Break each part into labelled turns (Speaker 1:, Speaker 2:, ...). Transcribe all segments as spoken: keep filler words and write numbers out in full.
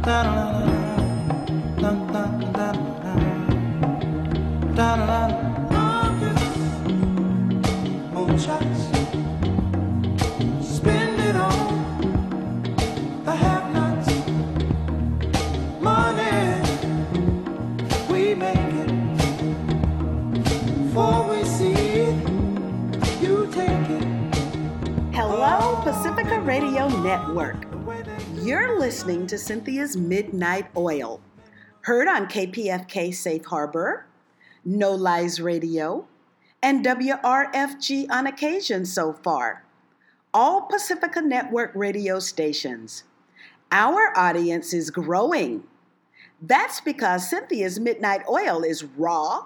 Speaker 1: Pacifica Radio Network. You're listening to Cynthia's Midnight Oil, heard on K P F K Safe Harbor, No Lies Radio, and W R F G on occasion so far. All Pacifica Network radio stations. Our audience is growing. That's because Cynthia's Midnight Oil is raw,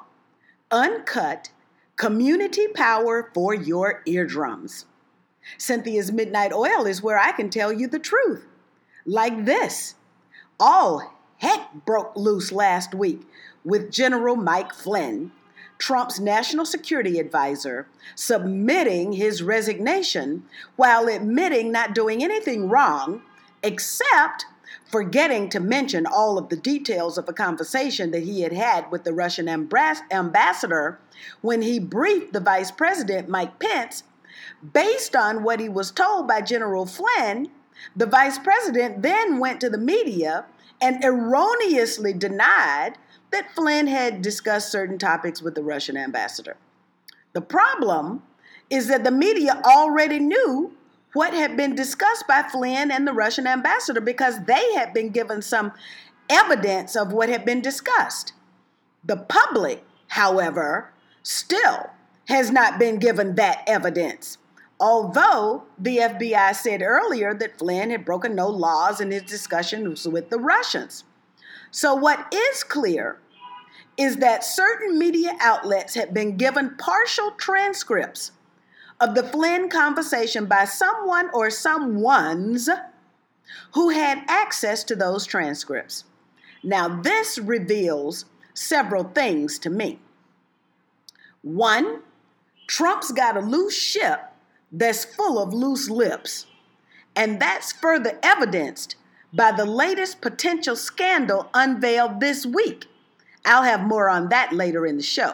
Speaker 1: uncut, community power for your eardrums. Cynthia's Midnight Oil is where I can tell you the truth. Like this. All heck broke loose last week with General Mike Flynn, Trump's national security advisor, submitting his resignation while admitting not doing anything wrong except forgetting to mention all of the details of a conversation that he had had with the Russian ambassador when he briefed the Vice President, Mike Pence. Based on what he was told by General Flynn, the Vice President then went to the media and erroneously denied that Flynn had discussed certain topics with the Russian ambassador. The problem is that the media already knew what had been discussed by Flynn and the Russian ambassador because they had been given some evidence of what had been discussed. The public, however, still has not been given that evidence, although the F B I said earlier that Flynn had broken no laws in his discussions with the Russians. So what is clear is that certain media outlets had been given partial transcripts of the Flynn conversation by someone or someones who had access to those transcripts. Now, this reveals several things to me. One, Trump's got a loose ship that's full of loose lips, and that's further evidenced by the latest potential scandal unveiled this week. I'll have more on that later in the show.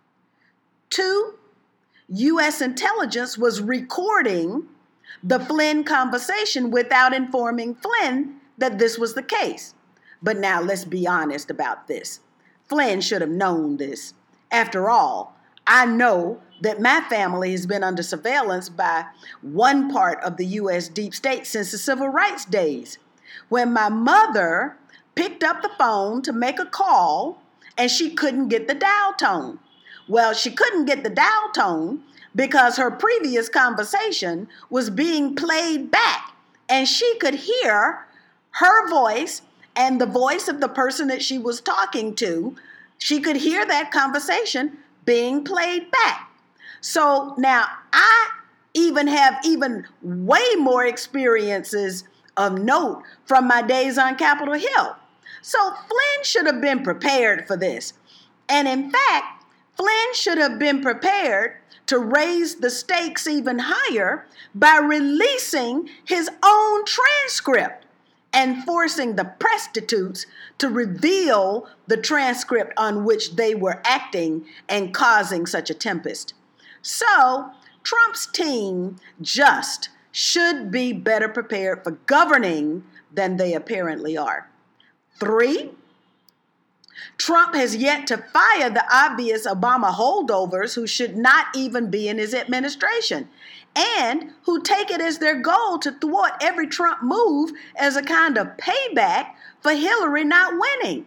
Speaker 1: Two, U S intelligence was recording the Flynn conversation without informing Flynn that this was the case. But now let's be honest about this. Flynn should have known this. After all, I know that my family has been under surveillance by one part of the U S deep state since the civil rights days, when my mother picked up the phone to make a call and she couldn't get the dial tone. Well, she couldn't get the dial tone because her previous conversation was being played back, and she could hear her voice and the voice of the person that she was talking to. She could hear that conversation being played back. So now I even have even way more experiences of note from my days on Capitol Hill. So Flynn should have been prepared for this. And in fact, Flynn should have been prepared to raise the stakes even higher by releasing his own transcript and forcing the prostitutes to reveal the transcript on which they were acting and causing such a tempest. So Trump's team just should be better prepared for governing than they apparently are. Three, Trump has yet to fire the obvious Obama holdovers who should not even be in his administration and who take it as their goal to thwart every Trump move as a kind of payback for Hillary not winning.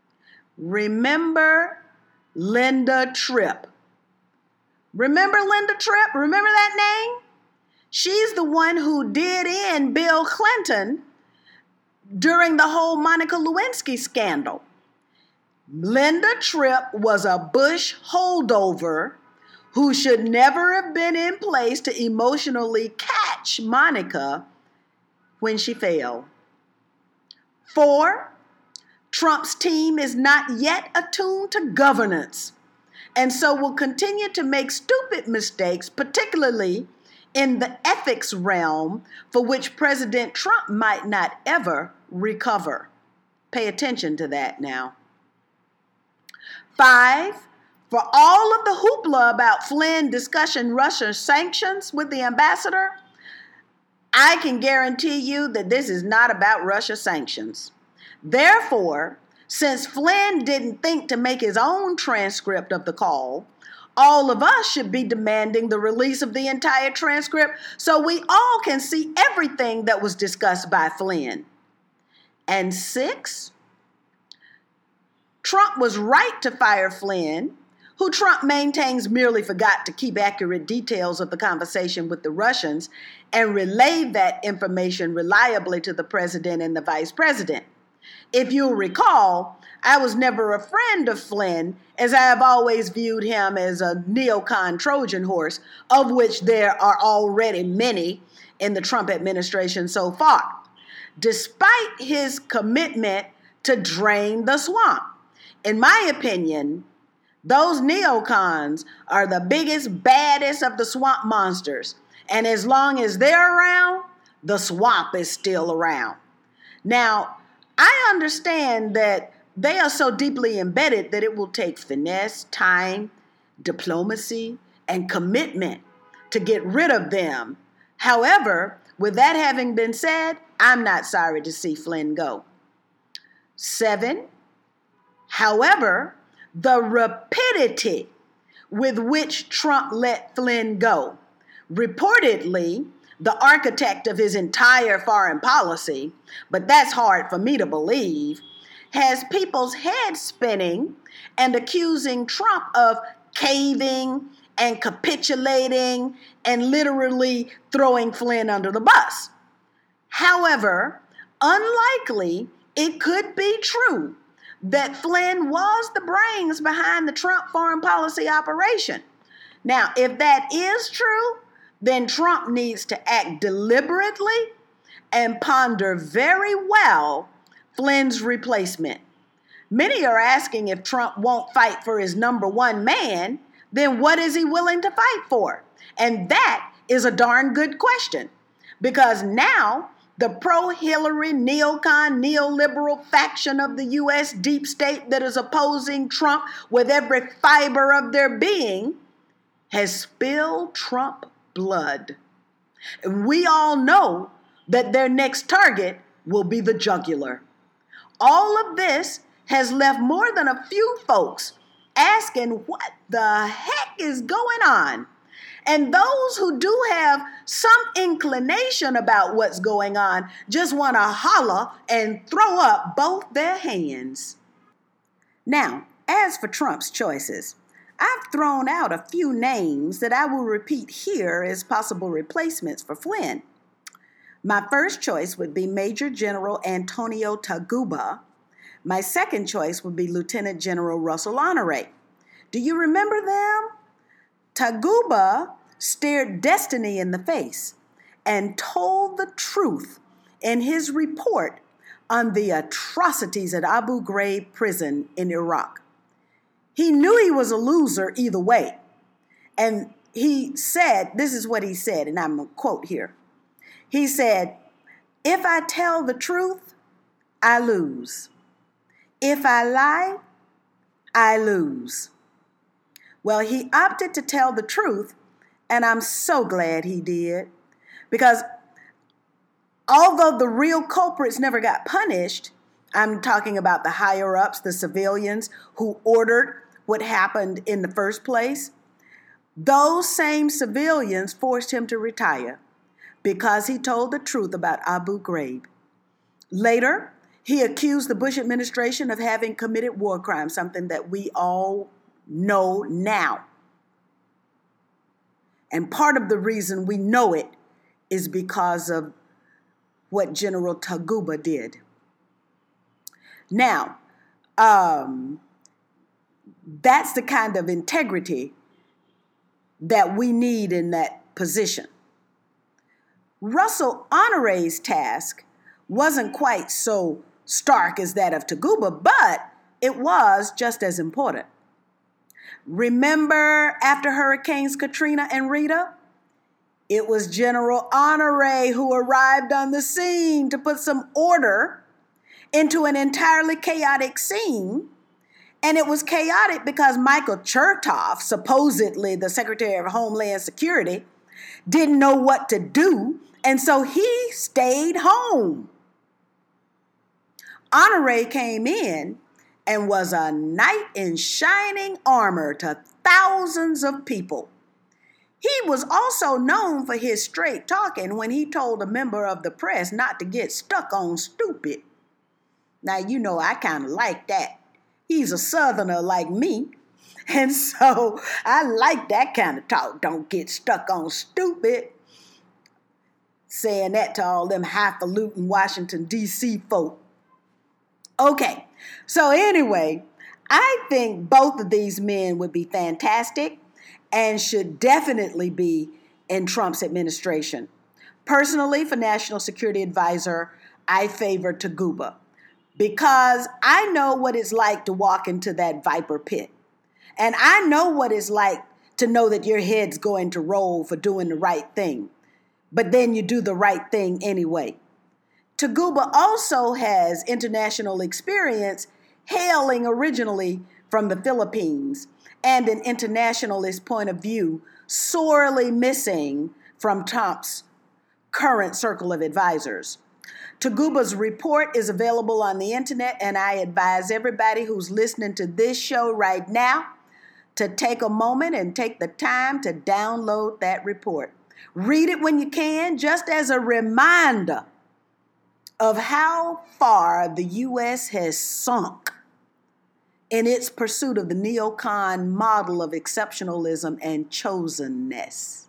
Speaker 1: Remember Linda Tripp. Remember Linda Tripp? Remember that name? She's the one who did in Bill Clinton during the whole Monica Lewinsky scandal. Linda Tripp was a Bush holdover who should never have been in place to emotionally catch Monica when she failed. Four, Trump's team is not yet attuned to governance and so will continue to make stupid mistakes, particularly in the ethics realm, for which President Trump might not ever recover. Pay attention to that now. Five, for all of the hoopla about Flynn discussing Russia sanctions with the ambassador, I can guarantee you that this is not about Russia sanctions. Therefore, since Flynn didn't think to make his own transcript of the call, all of us should be demanding the release of the entire transcript so we all can see everything that was discussed by Flynn. And six, Trump was right to fire Flynn, who Trump maintains merely forgot to keep accurate details of the conversation with the Russians and relayed that information reliably to the president and the vice president. If you'll recall, I was never a friend of Flynn, as I have always viewed him as a neocon Trojan horse, of which there are already many in the Trump administration so far, despite his commitment to drain the swamp. In my opinion, those neocons are the biggest, baddest of the swamp monsters. And as long as they're around, the swamp is still around. Now, I understand that they are so deeply embedded that it will take finesse, time, diplomacy, and commitment to get rid of them. However, with that having been said, I'm not sorry to see Flynn go. Seven, however, the rapidity with which Trump let Flynn go, reportedly the architect of his entire foreign policy, but that's hard for me to believe, has people's heads spinning and accusing Trump of caving and capitulating and literally throwing Flynn under the bus. However, unlikely it could be true that Flynn was the brains behind the Trump foreign policy operation. Now, if that is true, then Trump needs to act deliberately and ponder very well Flynn's replacement. Many are asking if Trump won't fight for his number one man, then what is he willing to fight for? And that is a darn good question, because now the pro-Hillary, neocon, neoliberal faction of the U S deep state that is opposing Trump with every fiber of their being has spilled Trump blood. And we all know that their next target will be the jugular. All of this has left more than a few folks asking what the heck is going on. And those who do have some inclination about what's going on just want to holler and throw up both their hands. Now, as for Trump's choices, I've thrown out a few names that I will repeat here as possible replacements for Flynn. My first choice would be Major General Antonio Taguba. My second choice would be Lieutenant General Russell Honore. Do you remember them? Taguba stared destiny in the face and told the truth in his report on the atrocities at Abu Ghraib prison in Iraq. He knew he was a loser either way. And he said, this is what he said, and I'm going to quote here. He said, "If I tell the truth, I lose. If I lie, I lose." Well, he opted to tell the truth, and I'm so glad he did, because although the real culprits never got punished, I'm talking about the higher-ups, the civilians who ordered what happened in the first place, those same civilians forced him to retire because he told the truth about Abu Ghraib. Later, he accused the Bush administration of having committed war crimes, something that we all know now. And part of the reason we know it is because of what General Taguba did. Now, um, that's the kind of integrity that we need in that position. Russell Honore's task wasn't quite so stark as that of Taguba, but it was just as important. Remember after Hurricanes Katrina and Rita? It was General Honore who arrived on the scene to put some order into an entirely chaotic scene. And it was chaotic because Michael Chertoff, supposedly the Secretary of Homeland Security, didn't know what to do, and so he stayed home. Honore came in and was a knight in shining armor to thousands of people. He was also known for his straight talking when he told a member of the press not to get stuck on stupid. Now, you know, I kind of like that. He's a Southerner like me, and so I like that kind of talk. Don't get stuck on stupid. Saying that to all them highfalutin Washington, D C folk. Okay, so anyway, I think both of these men would be fantastic and should definitely be in Trump's administration. Personally, for National Security Advisor, I favor Taguba because I know what it's like to walk into that viper pit. And I know what it's like to know that your head's going to roll for doing the right thing, but then you do the right thing anyway. Taguba also has international experience, hailing originally from the Philippines, and an internationalist point of view, sorely missing from Trump's current circle of advisors. Taguba's report is available on the internet, and I advise everybody who's listening to this show right now to take a moment and take the time to download that report. Read it when you can, just as a reminder of how far the U S has sunk in its pursuit of the neocon model of exceptionalism and chosenness.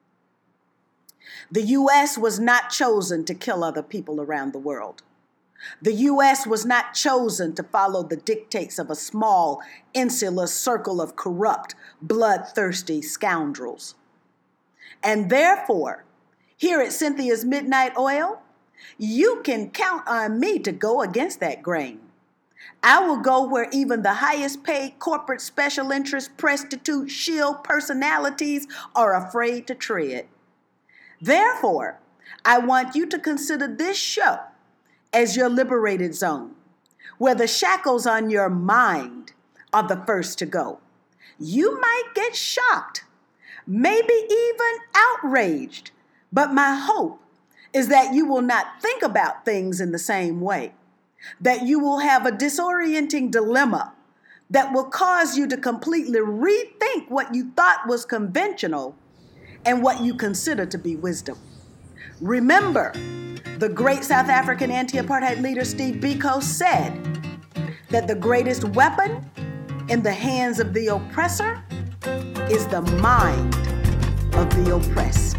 Speaker 1: The U S was not chosen to kill other people around the world. The U S was not chosen to follow the dictates of a small, insular circle of corrupt, bloodthirsty scoundrels. And therefore, here at Cynthia's Midnight Oil, you can count on me to go against that grain. I will go where even the highest paid corporate special interest prostitute shield personalities are afraid to tread. Therefore, I want you to consider this show as your liberated zone, where the shackles on your mind are the first to go. You might get shocked, maybe even outraged, but my hope is that you will not think about things in the same way, that you will have a disorienting dilemma that will cause you to completely rethink what you thought was conventional and what you consider to be wisdom. Remember, the great South African anti-apartheid leader Steve Biko said that the greatest weapon in the hands of the oppressor is the mind of the oppressed.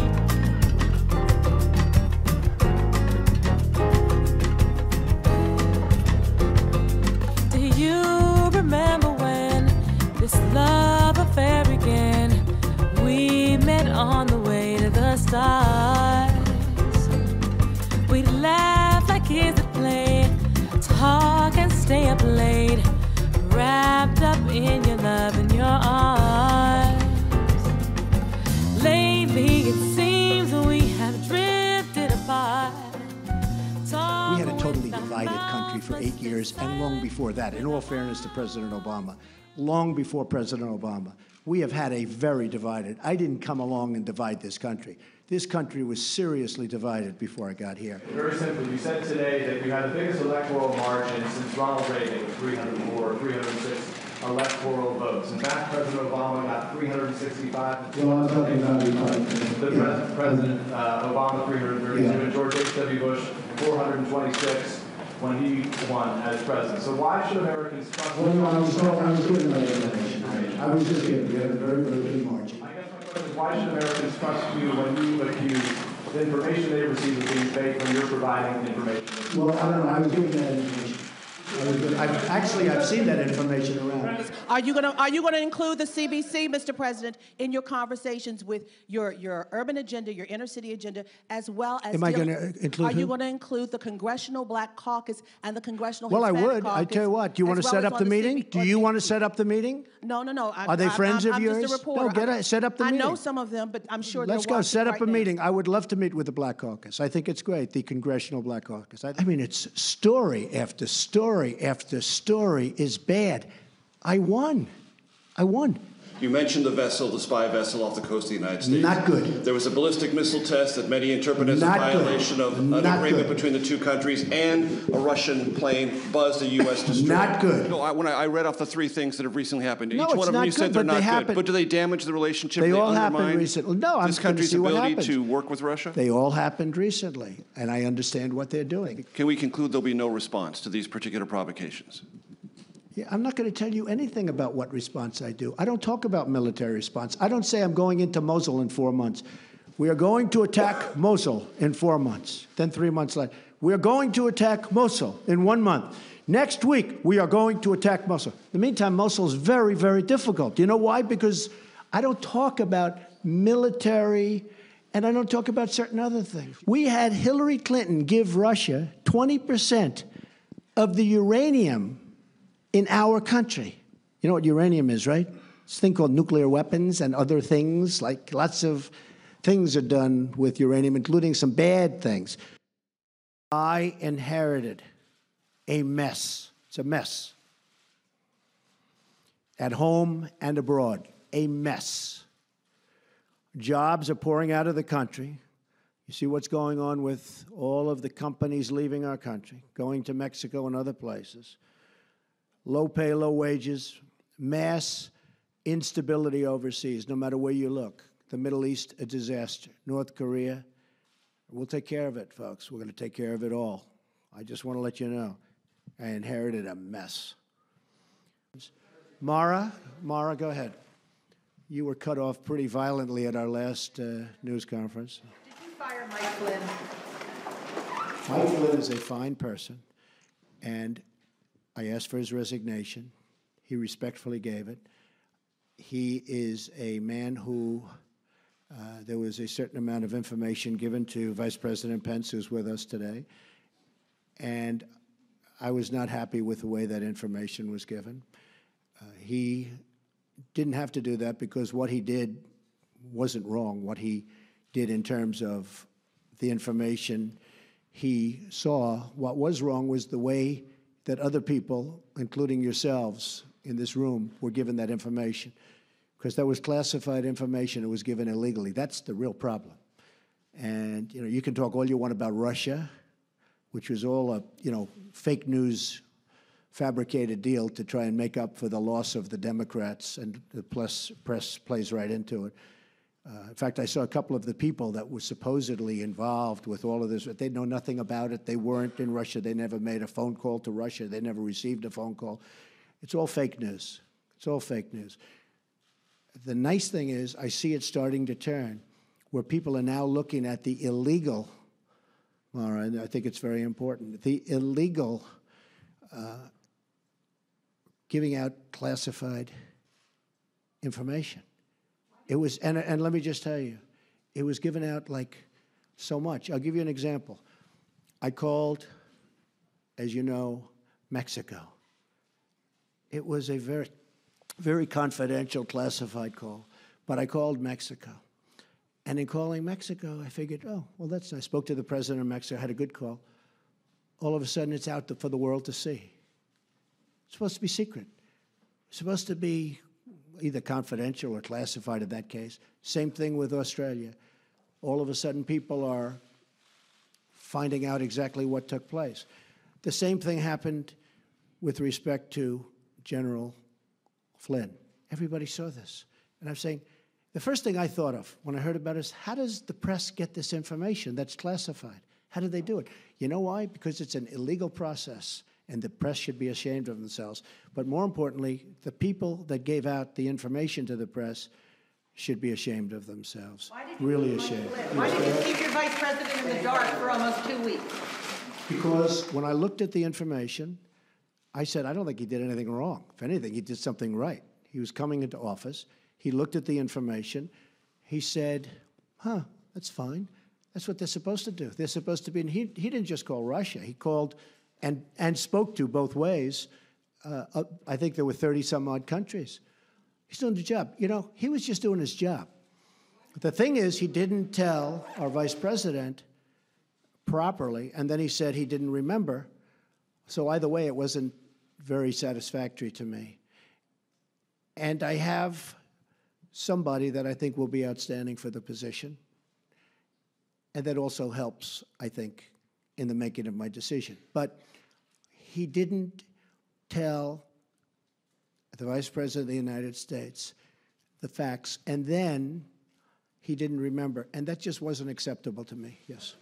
Speaker 2: Do you remember when this love affair began? We met on the way to the stars. We'd laugh like kids at play, talk and stay up late, wrapped up in your love and your arms. Lately it seems we have drifted apart.
Speaker 3: We had a totally divided country for eight years, and long before that, in all fairness to President Obama, long before President Obama, we have had a very divided. I didn't come along and divide this country. This country was seriously divided before I got here.
Speaker 4: Very simply, you said today that you had the biggest electoral margin since Ronald Reagan with three hundred four, three hundred six electoral votes. In fact, President Obama got three hundred sixty-five.
Speaker 5: Well, I'm talking about
Speaker 4: the
Speaker 5: yeah.
Speaker 4: President, President uh, Obama three hundred thirty-two,
Speaker 5: yeah.
Speaker 4: and George H W. Bush four hundred twenty-six when he won as president. So why should Americans trust?
Speaker 5: Well, no, I was talking, I was giving my explanation. I was just giving. We had a very, very big margin.
Speaker 4: I guess my question is, why should Americans trust you when you accuse the information they receive of being fake when you're providing information?
Speaker 5: Well, I don't know. I was giving that information.
Speaker 3: I was gonna, I've, actually, I've seen that information around.
Speaker 6: Are you going to are you going to include the C B C, Mister President, in your conversations with your, your urban agenda, your inner city agenda, as well as
Speaker 3: Am I
Speaker 6: dealing-
Speaker 3: going to include
Speaker 6: Are you
Speaker 3: who?
Speaker 6: going to include the Congressional Black Caucus and the Congressional
Speaker 3: Well, I
Speaker 6: Hispanic
Speaker 3: would.
Speaker 6: Caucus?
Speaker 3: I tell you what. Do you want
Speaker 6: as
Speaker 3: to
Speaker 6: well
Speaker 3: set
Speaker 6: as
Speaker 3: up
Speaker 6: on
Speaker 3: the meeting?
Speaker 6: C B-
Speaker 3: Do
Speaker 6: on
Speaker 3: you
Speaker 6: the-
Speaker 3: want to set up the meeting?
Speaker 6: No, no, no. I,
Speaker 3: Are they
Speaker 6: I'm,
Speaker 3: friends
Speaker 6: I'm,
Speaker 3: of
Speaker 6: I'm
Speaker 3: yours?
Speaker 6: Just a reporter.
Speaker 3: No, get a, set up the
Speaker 6: I
Speaker 3: meeting.
Speaker 6: know some of them, but I'm sure
Speaker 3: Let's
Speaker 6: they're
Speaker 3: go.
Speaker 6: watching
Speaker 3: Set up
Speaker 6: right
Speaker 3: a
Speaker 6: now.
Speaker 3: meeting. I would love to meet with the Black Caucus. I think it's great, the Congressional Black Caucus. I, I mean, it's story after story after story is bad. I won. I won.
Speaker 7: You mentioned the vessel, the spy vessel off the coast of the United States.
Speaker 3: Not good.
Speaker 7: There was a ballistic missile test that many interpret as
Speaker 3: Not
Speaker 7: a
Speaker 3: good.
Speaker 7: violation of an
Speaker 3: Not
Speaker 7: agreement
Speaker 3: good.
Speaker 7: between the two countries, and a Russian plane buzzed a U S destroyer.
Speaker 3: Not good.
Speaker 7: No, I, when I, I read off the three things that have recently happened,
Speaker 3: No,
Speaker 7: each
Speaker 3: it's
Speaker 7: one of them
Speaker 3: not
Speaker 7: you
Speaker 3: good,
Speaker 7: said they're
Speaker 3: but they
Speaker 7: not
Speaker 3: happen-
Speaker 7: good. But do they damage the relationship?
Speaker 3: They
Speaker 7: Do
Speaker 3: all
Speaker 7: undermine
Speaker 3: happened recently. No, I'm
Speaker 7: this
Speaker 3: gonna
Speaker 7: country's
Speaker 3: see what
Speaker 7: ability
Speaker 3: happens.
Speaker 7: to work with Russia?
Speaker 3: They all happened recently, and I understand what they're doing.
Speaker 7: Can we conclude there'll be no response to these particular provocations?
Speaker 3: Yeah, I'm not going to tell you anything about what response I do. I don't talk about military response. I don't say I'm going into Mosul in four months. We are going to attack Mosul in four months. Then three months later, we are going to attack Mosul in one month. Next week, we are going to attack Mosul. In the meantime, Mosul is very, very difficult. You know why? Because I don't talk about military, and I don't talk about certain other things. We had Hillary Clinton give Russia twenty percent of the uranium in our country. You know what uranium is, right? It's a thing called nuclear weapons and other things. Like lots of things are done with uranium, including some bad things. I inherited a mess. It's a mess. At home and abroad, a mess. Jobs are pouring out of the country. You see what's going on with all of the companies leaving our country, going to Mexico and other places. Low pay, low wages, mass instability overseas, no matter where you look. The Middle East, a disaster. North Korea, we'll take care of it, folks. We're going to take care of it all. I just want to let you know, I inherited a mess. Mara, Mara, go ahead. You were cut off pretty violently at our last uh, news conference.
Speaker 8: Did you fire Mike Flynn?
Speaker 3: Mike Flynn is a fine person, and I asked for his resignation. He respectfully gave it. He is a man who, uh, there was a certain amount of information given to Vice President Pence, who's with us today, and I was not happy with the way that information was given. Uh, he didn't have to do that because what he did wasn't wrong. What he did in terms of the information he saw, what was wrong was the way that other people, including yourselves in this room, were given that information. Because that was classified information, it was given illegally. That's the real problem. And, you know, you can talk all you want about Russia, which was all a, you know, fake news, fabricated deal to try and make up for the loss of the Democrats, and the press, press plays right into it. Uh, in fact, I saw a couple of the people that were supposedly involved with all of this. They know nothing about it. They weren't in Russia. They never made a phone call to Russia. They never received a phone call. It's all fake news. It's all fake news. The nice thing is I see it starting to turn, where people are now looking at the illegal, Mara, and I think it's very important, the illegal uh, giving out classified information. It was, and, and let me just tell you, it was given out like so much. I'll give you an example. I called, as you know, Mexico. It was a very, very confidential, classified call, but I called Mexico. And in calling Mexico, I figured, oh, well, that's nice. I spoke to the president of Mexico, had a good call. All of a sudden, it's out for the world to see. It's supposed to be secret. It's supposed to be either confidential or classified in that case. Same thing with Australia. All of a sudden, people are finding out exactly what took place. The same thing happened with respect to General Flynn. Everybody saw this. And I'm saying, the first thing I thought of when I heard about it is, how does the press get this information that's classified? How do they do it? You know why? Because it's an illegal process, and the press should be ashamed of themselves. But more importantly, the people that gave out the information to the press should be ashamed of themselves.
Speaker 8: Why did you
Speaker 3: really
Speaker 8: keep
Speaker 3: ashamed.
Speaker 8: Mike Flynn? Why did you keep your vice president in the dark for almost two weeks?
Speaker 3: Because when I looked at the information, I said, I don't think he did anything wrong. If anything, he did something right. He was coming into office. He looked at the information. He said, huh, that's fine. That's what they're supposed to do. They're supposed to be, and he, he didn't just call Russia. He called and, and spoke to both ways. Uh, uh, I think there were thirty some odd countries. He's doing the job. You know, he was just doing his job. The thing is, he didn't tell our vice president properly, and then he said he didn't remember. So either way, it wasn't very satisfactory to me. And I have somebody that I think will be outstanding for the position. And that also helps, I think, in the making of my decision. But he didn't tell the Vice President of the United States the facts, and then he didn't remember. And that just wasn't acceptable to me. Yes.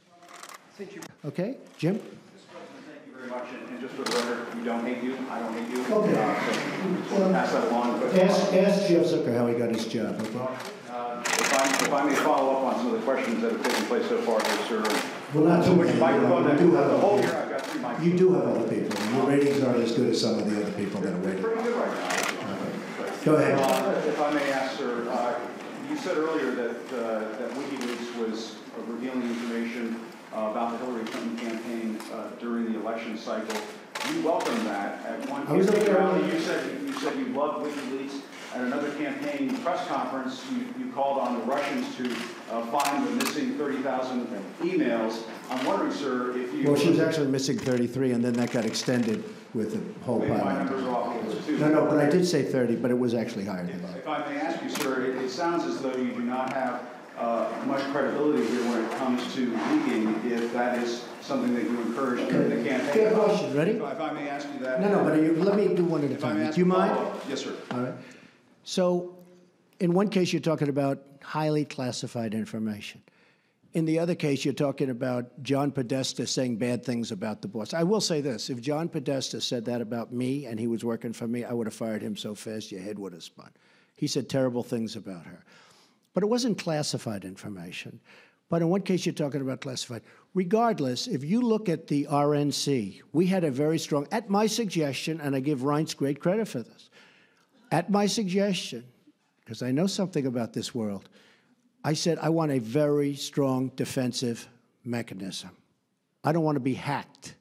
Speaker 3: Okay, Jim?
Speaker 9: Mister President, thank you very much. And, and just for the record, we don't hate you. I don't hate you.
Speaker 3: Okay.
Speaker 9: Uh, so well, pass that along. But,
Speaker 3: ask, ask Jeff Zucker how he got his job. Okay?
Speaker 9: Uh, if, I, if I may follow up on some of the questions that have taken place so far here, sir.
Speaker 3: Well, not too many.
Speaker 9: Microphone
Speaker 3: You
Speaker 9: that
Speaker 3: do have
Speaker 9: the
Speaker 3: other
Speaker 9: whole
Speaker 3: people.
Speaker 9: year, I've got three microphones.
Speaker 3: You do have other people. Your ratings aren't as good as some of the other people that are rated.
Speaker 9: Pretty good right now.
Speaker 3: Go ahead.
Speaker 9: Uh, if I may ask, sir, uh, you said earlier that uh, that WikiLeaks was uh, revealing information uh, about the Hillary Clinton campaign uh, during the election cycle. You welcomed that. At one
Speaker 3: I was
Speaker 9: campaign
Speaker 3: okay.
Speaker 9: rally, you said you said you loved WikiLeaks. At another campaign press conference, you, you called on the Russians to uh, find the missing thirty thousand emails. I'm wondering, sir, if you...
Speaker 3: Well, she was actually missing thirty-three, and then that got extended with the whole
Speaker 9: Maybe my
Speaker 3: pile.
Speaker 9: numbers are off a little too.
Speaker 3: No, no, but I did say thirty, but it was actually higher than that.
Speaker 9: If I may ask you, sir, it, it sounds as though you do not have uh, much credibility here when it comes to leaking, if that is something that you encourage during the campaign.
Speaker 3: Good question. Ready?
Speaker 9: If, if I may ask you that.
Speaker 3: No, no, but you, let me do one at a
Speaker 9: If I may
Speaker 3: time.
Speaker 9: ask
Speaker 3: Do you
Speaker 9: a
Speaker 3: mind?
Speaker 9: follow-up. Yes, sir.
Speaker 3: All right. So, in one case, you're talking about highly classified information. In the other case, you're talking about John Podesta saying bad things about the boss. I will say this. If John Podesta said that about me and he was working for me, I would have fired him so fast your head would have spun. He said terrible things about her. But it wasn't classified information. But in one case, you're talking about classified. Regardless, if you look at the R N C, we had a very strong, at my suggestion, and I give Reince great credit for this, at my suggestion, because I know something about this world, I said, I want a very strong defensive mechanism. I don't want to be hacked.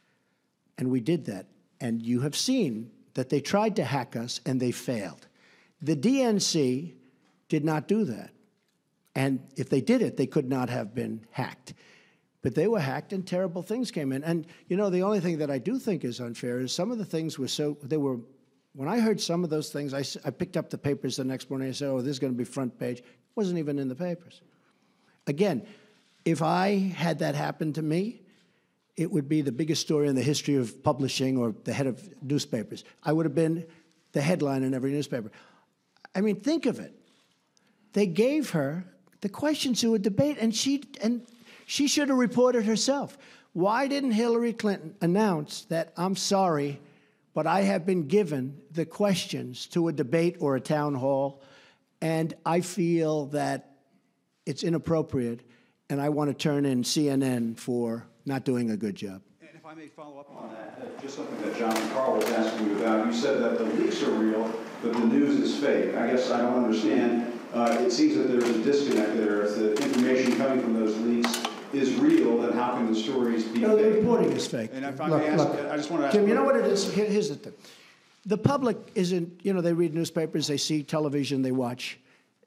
Speaker 3: And we did that. And you have seen that they tried to hack us and they failed. The D N C did not do that. And if they did it, they could not have been hacked. But they were hacked and terrible things came in. And, you know, the only thing that I do think is unfair is some of the things were so, they were, when I heard some of those things, I, I picked up the papers the next morning and I said, oh, this is going to be front page. Wasn't even in the papers. Again, if I had that happen to me, it would be the biggest story in the history of publishing or the head of newspapers. I would have been the headline in every newspaper. I mean, think of it. They gave her the questions to a debate, and she and she should have reported herself. Why didn't Hillary Clinton announce that, I'm sorry, but I have been given the questions to a debate or a town hall, and I feel that it's inappropriate, and I want to turn in C N N for not doing a good job.
Speaker 9: And if I may follow up on that, uh, just something that John and Carl was asking you about. You said that the leaks are real, but the news is fake. I guess I don't understand. Uh, it seems that there's a disconnect there. If the information coming from those leaks is real, then how can the stories be
Speaker 3: No, the
Speaker 9: fake?
Speaker 3: reporting is fake.
Speaker 9: And if I
Speaker 3: look,
Speaker 9: may ask,
Speaker 3: look,
Speaker 9: I just want to ask.
Speaker 3: Jim, you know what it is? Here, here's the thing. The public isn't, you know, they read newspapers, they see television, they watch.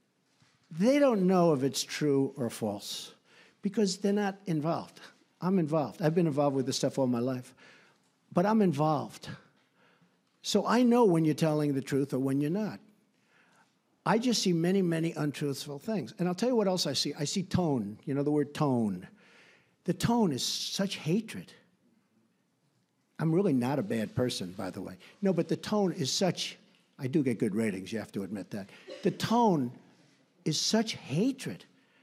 Speaker 3: They don't know if it's true or false because they're not involved. I'm involved. I've been involved with this stuff all my life, but I'm involved. So I know when you're telling the truth or when you're not. I just see many, many untruthful things. And I'll tell you what else I see. I see tone. You know the word tone. The tone is such hatred. I'm really not a bad person, by the way. No, but the tone is such, I do get good ratings, you have to admit that. The tone is such hatred.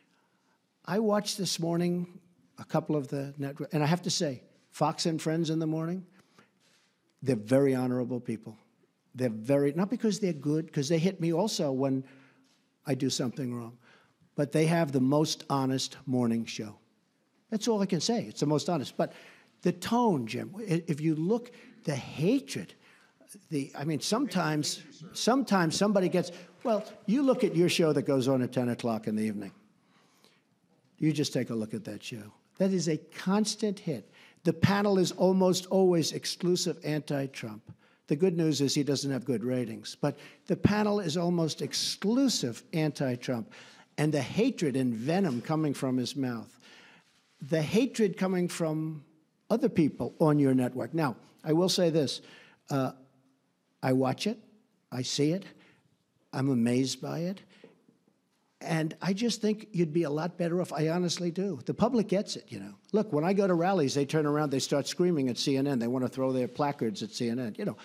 Speaker 3: I watched this morning a couple of the network, and I have to say, Fox and Friends in the morning, they're very honorable people. They're very, not because they're good, because they hit me also when I do something wrong, but they have the most honest morning show. That's all I can say. It's the most honest. But The tone, Jim, if you look, the hatred, the, I mean, sometimes, sometimes somebody gets, well, you look at your show that goes on at ten o'clock in the evening. You just take a look at that show. That is a constant hit. The panel is almost always exclusive anti-Trump. The good news is he doesn't have good ratings, but the panel is almost exclusive anti-Trump. And the hatred and venom coming from his mouth, the hatred coming from other people on your network. Now, I will say this. Uh, I watch it. I see it. I'm amazed by it. And I just think you'd be a lot better off. I honestly do. The public gets it, you know. Look, when I go to rallies, they turn around, they start screaming at C N N. They want to throw their placards at C N N. You know,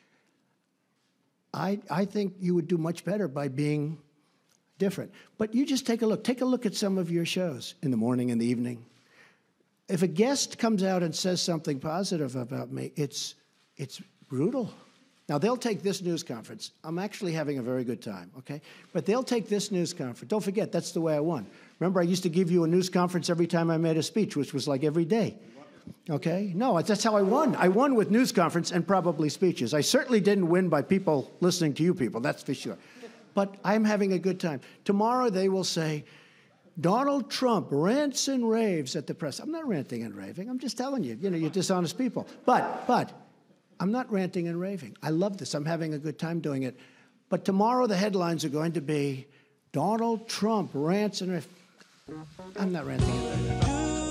Speaker 3: I, I think you would do much better by being different. But you just take a look. Take a look at some of your shows in the morning and the evening. If a guest comes out and says something positive about me, it's, it's brutal. Now, they'll take this news conference. I'm actually having a very good time, okay? But they'll take this news conference. Don't forget, that's the way I won. Remember, I used to give you a news conference every time I made a speech, which was like every day, okay? No, that's how I won. I won with news conference and probably speeches. I certainly didn't win by people listening to you people, that's for sure. But I'm having a good time. Tomorrow they will say, Donald Trump rants and raves at the press. I'm not ranting and raving. I'm just telling you, you know, you're dishonest people. But, but, I'm not ranting and raving. I love this. I'm having a good time doing it. But tomorrow the headlines are going to be Donald Trump rants and raves. I'm not ranting and raving.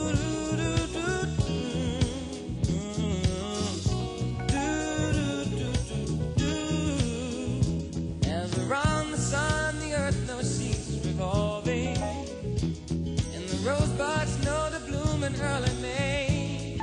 Speaker 2: As around the sun, the earth never ceases revolving, and the rosebuds know to bloom in early May.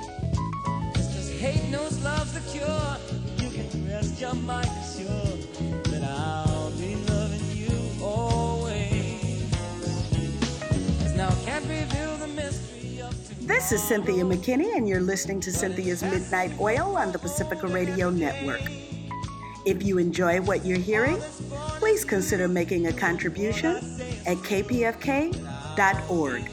Speaker 2: Hate knows love's the cure. You can rest your mind assured that I'll be loving you always. As now can't reveal the mystery of tomorrow.
Speaker 1: This is Cynthia McKinney, and you're listening to Cynthia's Midnight Oil on the Pacifica Radio Network. If you enjoy what you're hearing, please consider making a contribution at k p f k dot org.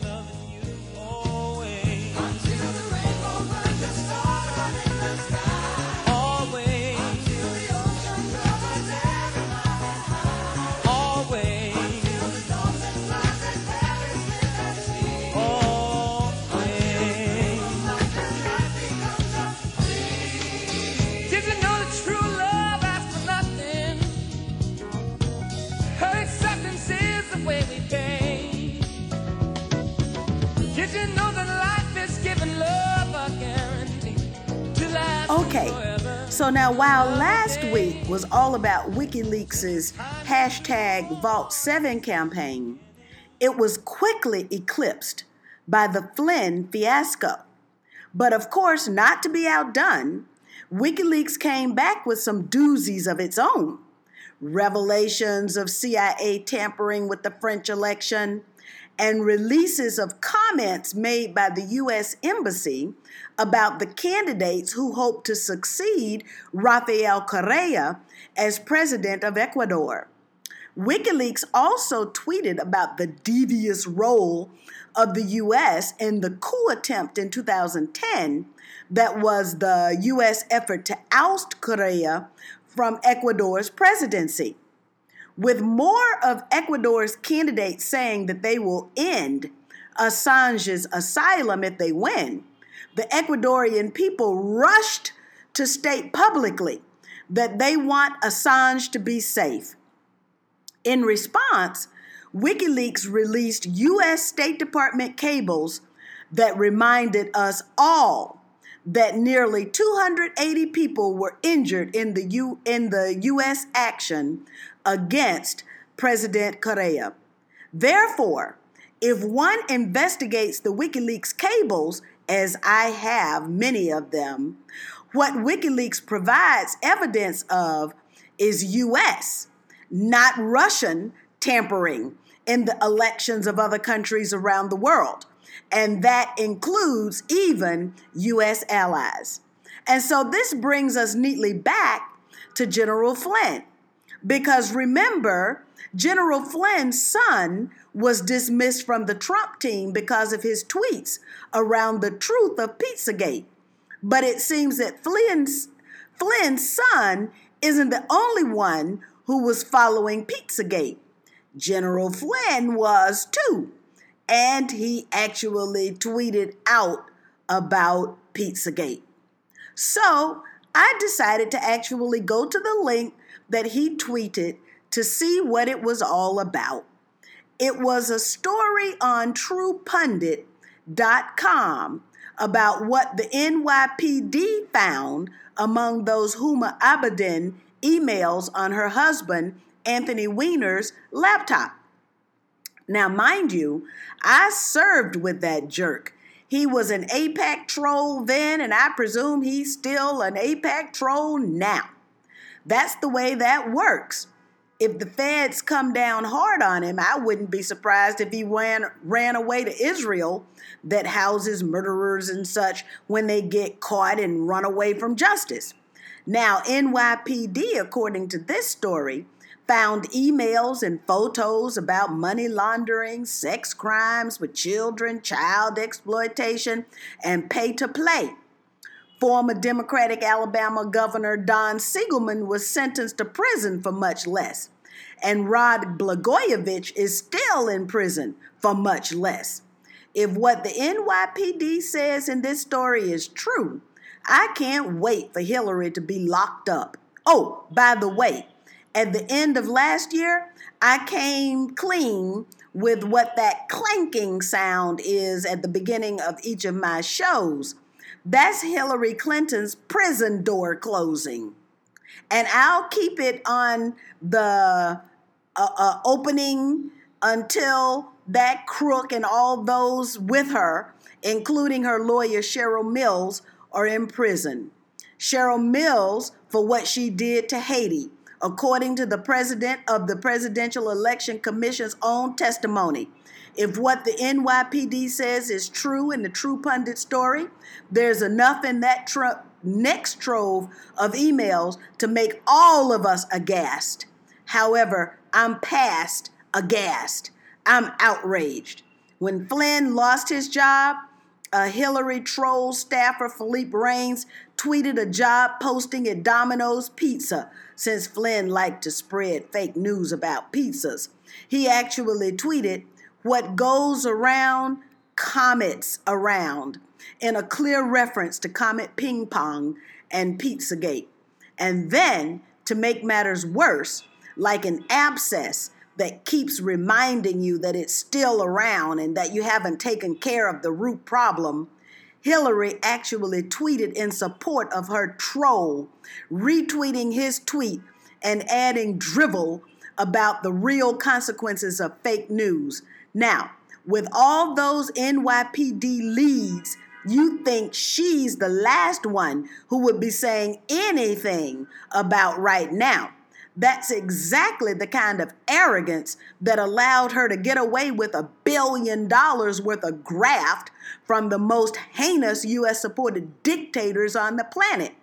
Speaker 1: Okay, so now while last week was all about WikiLeaks' hashtag Vault seven campaign, it was quickly eclipsed by the Flynn fiasco. But of course, not to be outdone, WikiLeaks came back with some doozies of its own. Revelations of C I A tampering with the French election, and releases of comments made by the U S Embassy about the candidates who hope to succeed Rafael Correa as president of Ecuador. WikiLeaks also tweeted about the devious role of the U S in the coup attempt in two thousand ten that was the U S effort to oust Correa from Ecuador's presidency. With more of Ecuador's candidates saying that they will end Assange's asylum if they win, the Ecuadorian people rushed to state publicly that they want Assange to be safe. In response, WikiLeaks released U S State Department cables that reminded us all that nearly two hundred eighty people were injured in the U in the U S action against President Correa. Therefore, if one investigates the WikiLeaks cables, as I have many of them, what WikiLeaks provides evidence of is U S, not Russian, tampering in the elections of other countries around the world. And that includes even U S allies. And so this brings us neatly back to General Flynn. Because remember, General Flynn's son was dismissed from the Trump team because of his tweets around the truth of Pizzagate. But it seems that Flynn's, Flynn's son isn't the only one who was following Pizzagate. General Flynn was too, and he actually tweeted out about Pizzagate. So I decided to actually go to the link that he tweeted to see what it was all about. It was a story on true pundit dot com about what the N Y P D found among those Huma Abedin emails on her husband, Anthony Weiner's laptop. Now, mind you, I served with that jerk. He was an AIPAC troll then, and I presume he's still an AIPAC troll now. That's the way that works. If the feds come down hard on him, I wouldn't be surprised if he ran, ran away to Israel, that houses murderers and such when they get caught and run away from justice. Now, N Y P D, according to this story, found emails and photos about money laundering, sex crimes with children, child exploitation, and pay to play. Former Democratic Alabama Governor Don Siegelman was sentenced to prison for much less. And Rod Blagojevich is still in prison for much less. If what the N Y P D says in this story is true, I can't wait for Hillary to be locked up. Oh, by the way, at the end of last year, I came clean with what that clanking sound is at the beginning of each of my shows. That's Hillary Clinton's prison door closing. And I'll keep it on the uh, uh, opening until that crook and all those with her, including her lawyer Cheryl Mills, are in prison. Cheryl Mills for what she did to Haiti, according to the president of the Presidential Election Commission's own testimony. If what the N Y P D says is true in the True Pundit story, there's enough in that tro- next trove of emails to make all of us aghast. However, I'm past aghast. I'm outraged. When Flynn lost his job, a Hillary troll staffer, Philippe Raines, tweeted a job posting at Domino's Pizza, since Flynn liked to spread fake news about pizzas. He actually tweeted, "What goes around, comets around," in a clear reference to Comet Ping Pong and Pizzagate. And then, to make matters worse, like an abscess that keeps reminding you that it's still around and that you haven't taken care of the root problem, Hillary actually tweeted in support of her troll, retweeting his tweet and adding drivel about the real consequences of fake news. Now, with all those N Y P D leads, you think she's the last one who would be saying anything about right now. That's exactly the kind of arrogance that allowed her to get away with a billion dollars worth of graft from the most heinous U S-supported dictators on the planet.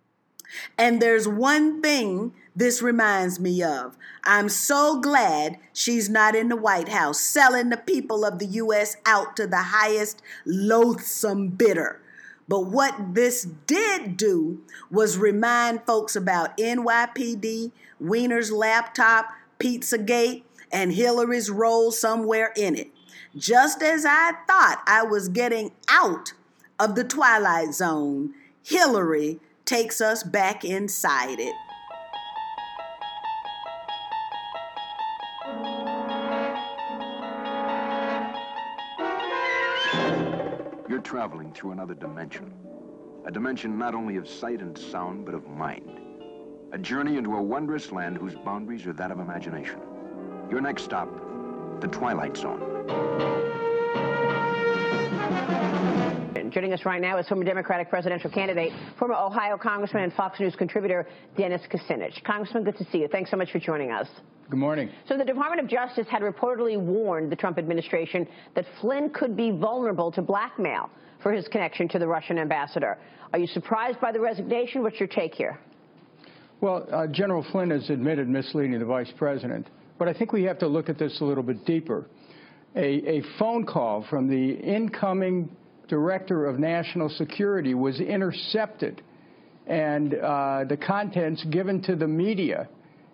Speaker 1: And there's one thing this reminds me of. I'm so glad she's not in the White House selling the people of the U S out to the highest loathsome bidder. But what this did do was remind folks about N Y P D, Weiner's laptop, Pizzagate, and Hillary's role somewhere in it. Just as I thought I was getting out of the Twilight Zone, Hillary takes us back inside it.
Speaker 10: You're traveling through another dimension. A dimension not only of sight and sound, but of mind. A journey into a wondrous land whose boundaries are that of imagination. Your next stop, the Twilight Zone.
Speaker 11: Joining us right now is former Democratic presidential candidate, former Ohio Congressman and Fox News contributor, Dennis Kucinich. Congressman, good to see you. Thanks so much for joining us.
Speaker 12: Good morning.
Speaker 11: So the Department of Justice had reportedly warned the Trump administration that Flynn could be vulnerable to blackmail for his connection to the Russian ambassador. Are you surprised by the resignation? What's your take here?
Speaker 12: Well, uh, General Flynn has admitted misleading the vice president, but I think we have to look at this a little bit deeper. A, a phone call from the incoming director of national security was intercepted and uh, the contents given to the media.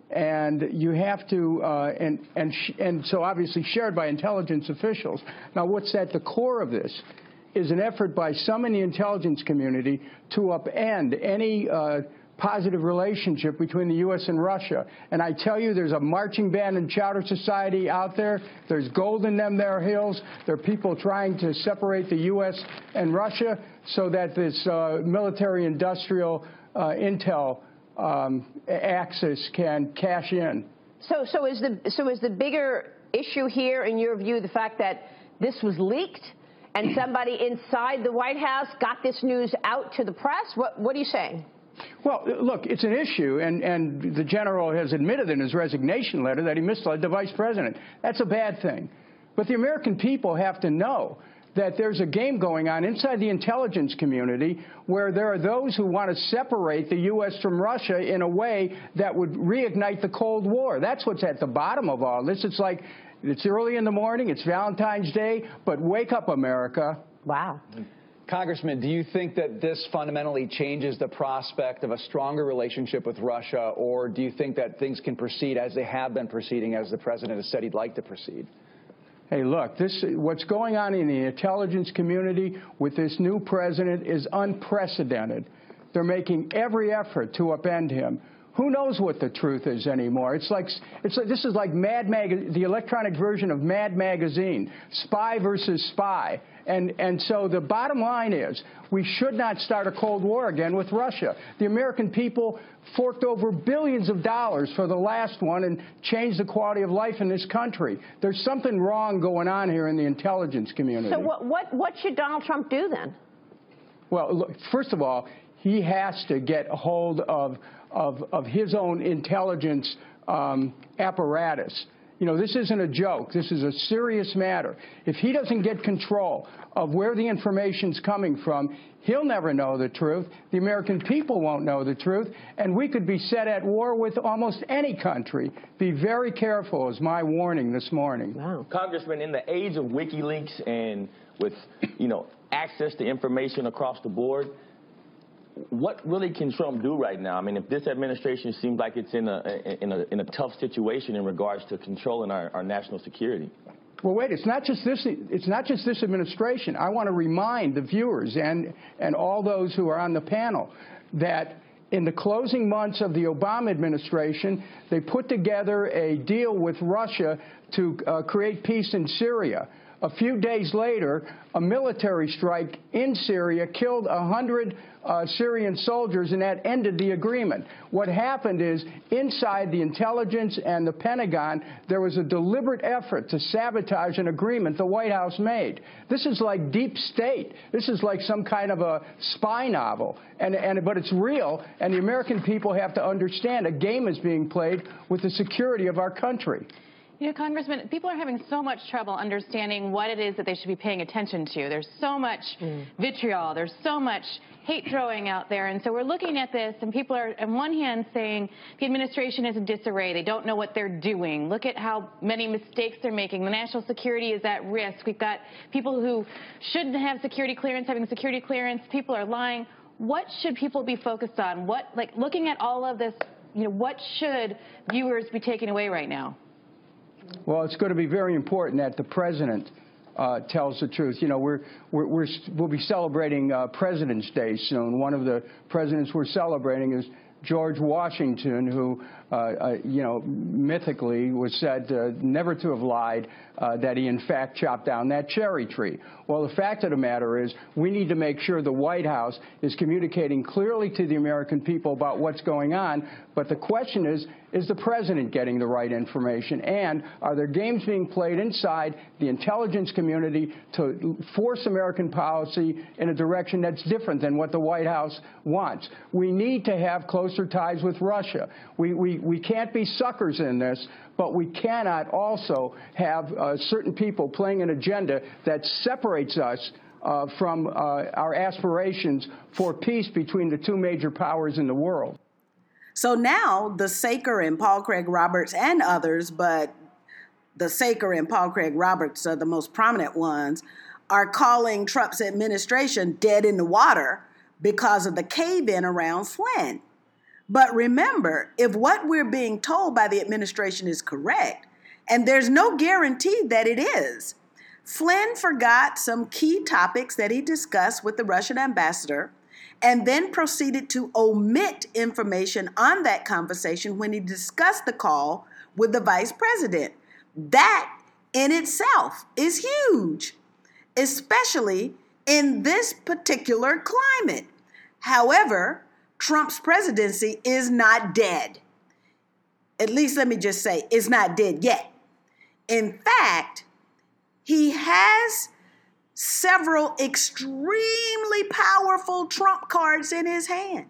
Speaker 12: And you have to, uh, and, and, sh and so obviously shared by intelligence officials. Now, what's at the core of this is an effort by some in the intelligence community to upend any uh, positive relationship between the U S and Russia. And I tell you, there's a marching band and chowder society out there. There's gold in them there hills. There are people trying to separate the U S and Russia so that this uh, military-industrial uh, intel um, axis can cash in.
Speaker 11: So, so is the so is the bigger issue here, in your view, the fact that this was leaked and somebody inside the White House got this news out to the press? What what are you saying?
Speaker 12: Well, look, it's an issue, and, and the general has admitted in his resignation letter that he misled the vice president. That's a bad thing. But the American people have to know that there's a game going on inside the intelligence community where there are those who want to separate the U S from Russia in a way that would reignite the Cold War. That's what's at the bottom of all this. It's like it's early in the morning, it's Valentine's Day, but wake up, America.
Speaker 11: Wow.
Speaker 13: Congressman, do you think that this fundamentally changes the prospect of a stronger relationship with Russia, or do you think that things can proceed as they have been proceeding, as the president has said he'd like to proceed?
Speaker 12: Hey, look, this, what's going on in the intelligence community with this new president is unprecedented. They're making every effort to upend him. Who knows what the truth is anymore? It's like, it's like this is like Mad Mag, the electronic version of Mad Magazine, spy versus spy. And, and so the bottom line is we should not start a Cold War again with Russia. The American people forked over billions of dollars for the last one and changed the quality of life in this country. There's something wrong going on here in the intelligence community.
Speaker 11: So what, what, what should Donald Trump do then?
Speaker 12: Well, look, first of all, he has to get a hold of, of, of his own intelligence um, apparatus. You know, this isn't a joke. This is a serious matter. If he doesn't get control of where the information's coming from, he'll never know the truth. The American people won't know the truth. And we could be set at war with almost any country. Be very careful is my warning this morning.
Speaker 11: Wow.
Speaker 14: Congressman, in the age of WikiLeaks and with, you know, access to information across the board, what really can Trump do right now? I mean, if this administration seems like it's in a in a in a tough situation in regards to controlling our, our national security.
Speaker 12: Well, wait, it's not just this it's not just this administration. I want to remind the viewers and and all those who are on the panel that in the closing months of the Obama administration, they put together a deal with Russia to uh, create peace in Syria. A few days later, a military strike in Syria killed one hundred uh, Syrian soldiers, and that ended the agreement. What happened is, inside the intelligence and the Pentagon, there was a deliberate effort to sabotage an agreement the White House made. This is like deep state. This is like some kind of a spy novel. And, and, but it's real, and the American people have to understand a game is being played with the security of our country.
Speaker 15: You know, Congressman, people are having so much trouble understanding what it is that they should be paying attention to. There's so much mm. vitriol. There's so much hate throwing out there. And so we're looking at this, and people are, on one hand, saying the administration is in disarray. They don't know what they're doing. Look at how many mistakes they're making. The national security is at risk. We've got people who shouldn't have security clearance having security clearance. People are lying. What should people be focused on? What, like, looking at all of this, you know, what should viewers be taking away right now?
Speaker 12: Well, it's going to be very important that the president uh, tells the truth. You know, we're, we're, we're, we'll be celebrating uh, President's Day soon. One of the presidents we're celebrating is George Washington, who, uh, uh, you know, mythically was said uh, never to have lied, uh, that he in fact chopped down that cherry tree. Well, the fact of the matter is we need to make sure the White House is communicating clearly to the American people about what's going on. But the question is, is the president getting the right information? And are there games being played inside the intelligence community to force American policy in a direction that's different than what the White House wants? We need to have closer ties with Russia. We, we, we can't be suckers in this, but we cannot also have uh, certain people playing an agenda that separates us uh, from uh, our aspirations for peace between the two major powers in the world.
Speaker 1: So now the Saker and Paul Craig Roberts and others, but the Saker and Paul Craig Roberts are the most prominent ones, are calling Trump's administration dead in the water because of the cave-in around Flynn. But remember, if what we're being told by the administration is correct, and there's no guarantee that it is, Flynn forgot some key topics that he discussed with the Russian ambassador and then proceeded to omit information on that conversation when he discussed the call with the vice president. That in itself is huge, especially in this particular climate. However, Trump's presidency is not dead. At least let me just say, it's not dead yet. In fact, he has several extremely powerful trump cards in his hand.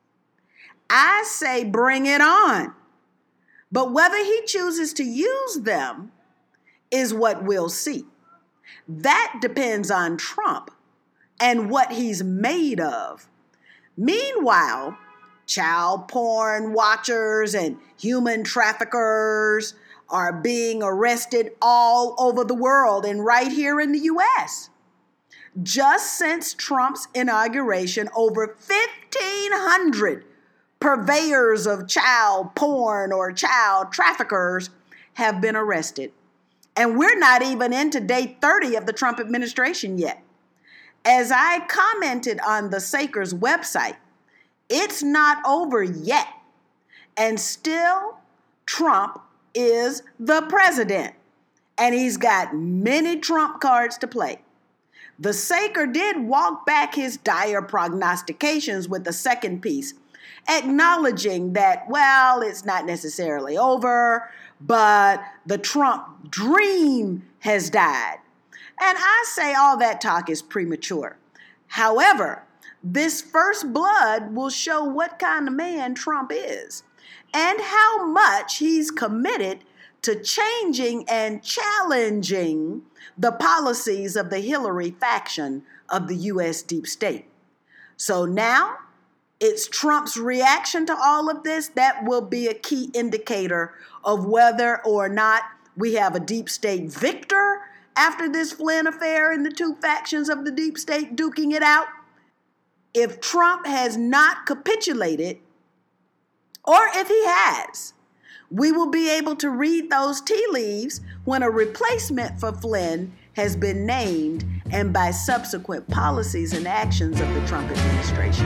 Speaker 1: I say bring it on. But whether he chooses to use them is what we'll see. That depends on Trump and what he's made of. Meanwhile, child porn watchers and human traffickers are being arrested all over the world and right here in the U S. Just since Trump's inauguration, over fifteen hundred purveyors of child porn or child traffickers have been arrested. And we're not even into day thirty of the Trump administration yet. As I commented on the Sakers website, it's not over yet. And still, Trump is the president. And he's got many Trump cards to play. The Saker did walk back his dire prognostications with the second piece, acknowledging that, well, it's not necessarily over, but the Trump dream has died. And I say all that talk is premature. However, this first blood will show what kind of man Trump is and how much he's committed to changing and challenging the policies of the Hillary faction of the U S deep state. So now it's Trump's reaction to all of this that will be a key indicator of whether or not we have a deep state victor after this Flynn affair and the two factions of the deep state duking it out. If Trump has not capitulated, or if he has, we will be able to read those tea leaves when a replacement for Flynn has been named and by subsequent policies and actions of the Trump administration.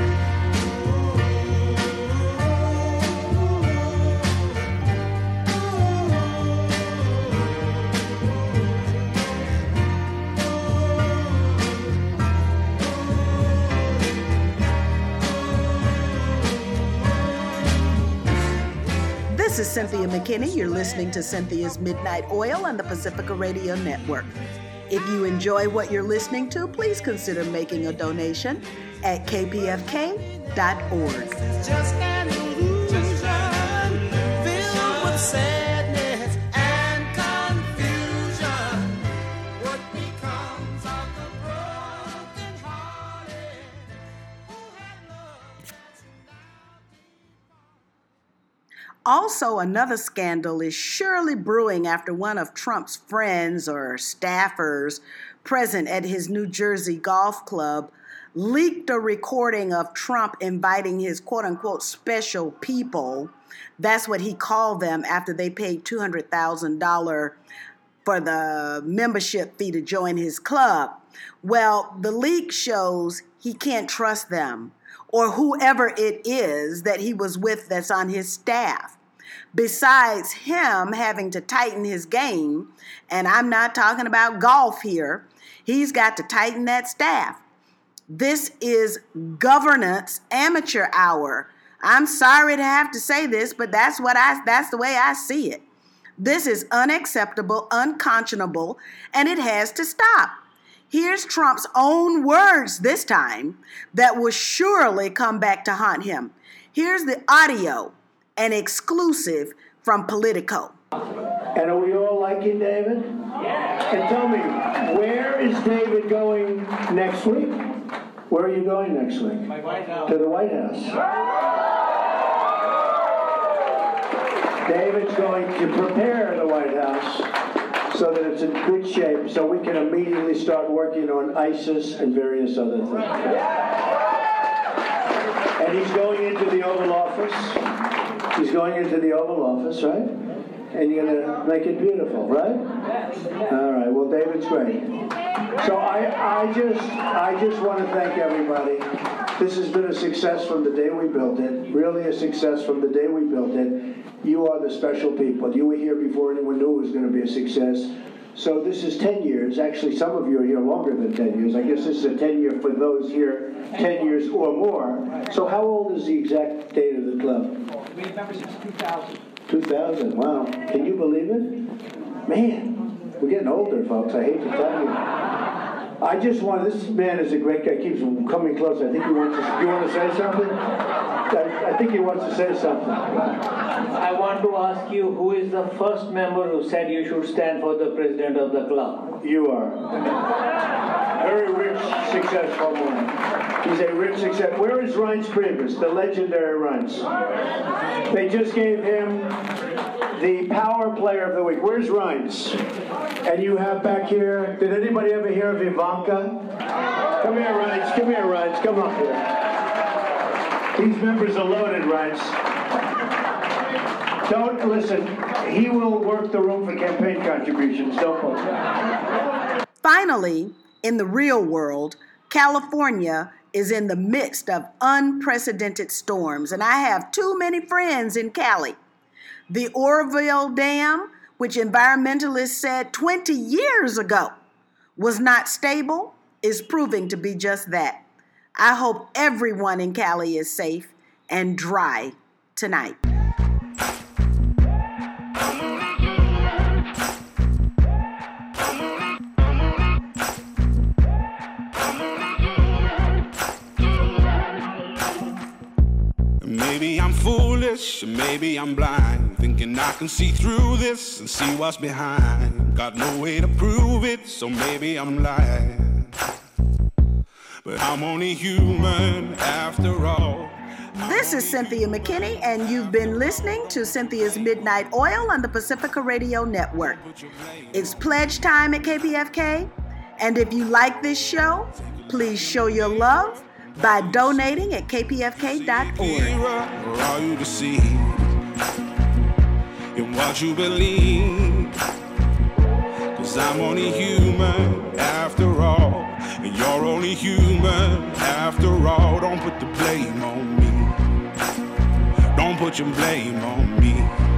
Speaker 1: This is Cynthia McKinney. You're listening to Cynthia's Midnight Oil on the Pacifica Radio Network. If you enjoy what you're listening to, please consider making a donation at k p f k dot org. Just an illusion filled with sadness and confusion. What becomes of the broken hearted who had loved? Also, another scandal is surely brewing after one of Trump's friends or staffers present at his New Jersey golf club leaked a recording of Trump inviting his quote-unquote special people. That's what he called them after they paid two hundred thousand dollars for the membership fee to join his club. Well, the leak shows he can't trust them, or whoever it is that he was with that's on his staff. Besides him having to tighten his game, and I'm not talking about golf here, he's got to tighten that staff. This is governance amateur hour. I'm sorry to have to say this, but that's what I that's the way I see it. This is unacceptable, unconscionable, and it has to stop. Here's Trump's own words this time that will surely come back to haunt him. Here's the audio, an exclusive from Politico.
Speaker 5: And are we all liking David? Yeah. And tell me, where is David going next week? Where are you going next week? My White House. To the White House. David's going to prepare the White House so that it's in good shape, so we can immediately start working on ISIS and various other things. And he's going into the Oval Office. He's going into the Oval Office, right? And you're going to make it beautiful, right? All right, well, David's great. So I, I just, I just want to thank everybody. This has been a success from the day we built it, really a success from the day we built it. You are the special people. You were here before anyone knew it was going to be a success. So this is ten years. Actually, some of you are here longer than ten years. I guess this is a ten year for those here ten years or more. So how old is the exact date of the club?
Speaker 16: We've been members since two thousand.
Speaker 5: two thousand, wow. Can you believe it? Man, we're getting older, folks. I hate to tell you. I just want, this man is a great guy. Keeps coming close. I think he wants to, you want to say something? I, I think he wants to say something.
Speaker 16: I want to ask you, who is the first member who said you should stand for the president of the club?
Speaker 5: You are. Very rich, successful man. He's a rich success. Where is Reince Priebus, the legendary Reince? They just gave him the Power Player of the Week. Where's Reince? And you have back here, did anybody ever hear of Ivanka? Come here, Reince. Come here, Reince. Come up here. These members are loaded, Reince. Don't listen. He will work the room for campaign contributions. Don't vote.
Speaker 1: Finally, in the real world, California is in the midst of unprecedented storms, and I have too many friends in Cali. The Oroville Dam, which environmentalists said twenty years ago was not stable, is proving to be just that. I hope everyone in Cali is safe and dry tonight.
Speaker 17: Maybe I'm foolish, maybe I'm blind, thinking I can see through this and see what's behind. Got no way to prove it, so maybe I'm lying. But I'm only human after all.
Speaker 1: This is Cynthia McKinney, and you've been listening to Cynthia's Midnight Oil on the Pacifica Radio Network. It's pledge time at K P F K, and if you like this show, please show your love by donating at k p f k dot org.
Speaker 17: Or are you deceived in what you believe? Cause I'm only human after all, and you're only human after all. Don't put the blame on me. Don't put your blame on me.